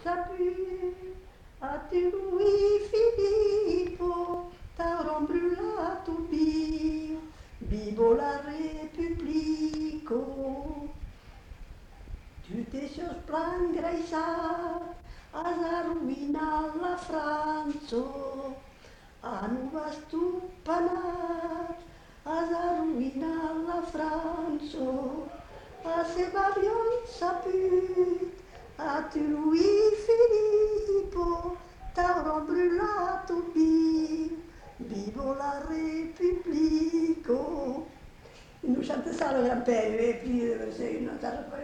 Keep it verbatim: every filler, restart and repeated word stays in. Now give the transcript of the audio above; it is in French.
Salut, a-tu Louis Filippo, t'auras brûlato bio, vivo la Repubblico. Tu te sos plangraisat, has arruïnat la França, a nu vas tu penat, has arruïnat la França, a ser avion saput, a tu Louis Filippo, t'avrò brûlato viu, vivo la Repubblico. Il nous chantait ça le grand-père, et puis euh, c'est une autre